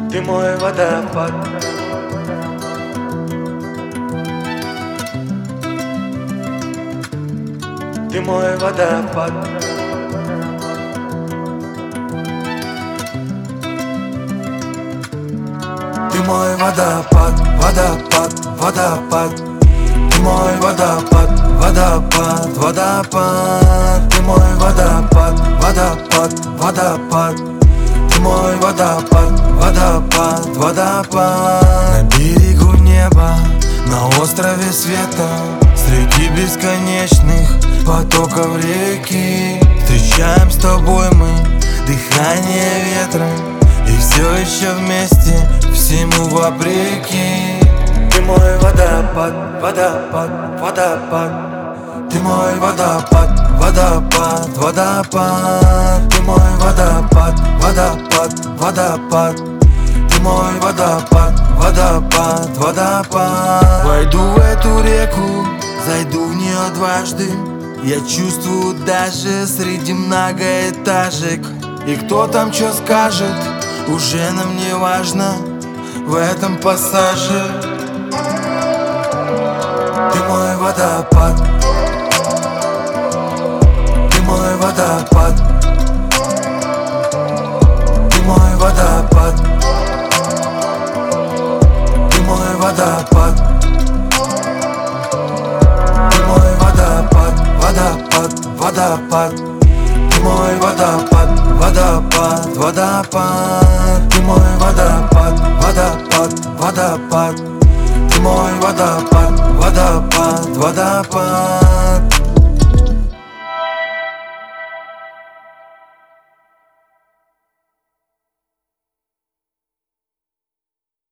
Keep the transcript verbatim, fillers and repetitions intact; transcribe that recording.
Ты мой водопад. Ты мой водопад. Ты мой водопад, водопад, водопад. Ты мой водопад, водопад, водопад. Ты мой водопад, водопад, водопад. Ты мой водопад, водопад, водопад. На берегу неба, на острове света, среди бесконечных потоков реки встречаем с тобой мы дыхание ветра, и все еще вместе, всему вопреки. Ты мой водопад, водопад, водопад. Ты мой водопад, водопад, водопад. Ты мой водопад, водопад, водопад. Ты мой водопад, водопад, водопад. Войду в эту реку, зайду в нее дважды. Я чувствую даже среди многоэтажек. И кто там что скажет, уже нам не важно в этом пассаже. Ты мой водопад. Ты мой водопад. Ты мой водопад. Ты мой водопад. Ты мой водопад, водопад, водопад. Ты мой водопад, водопад, водопад. Ты мой водопад, водопад, водопад. Ты мой водопад, водопад, водопад.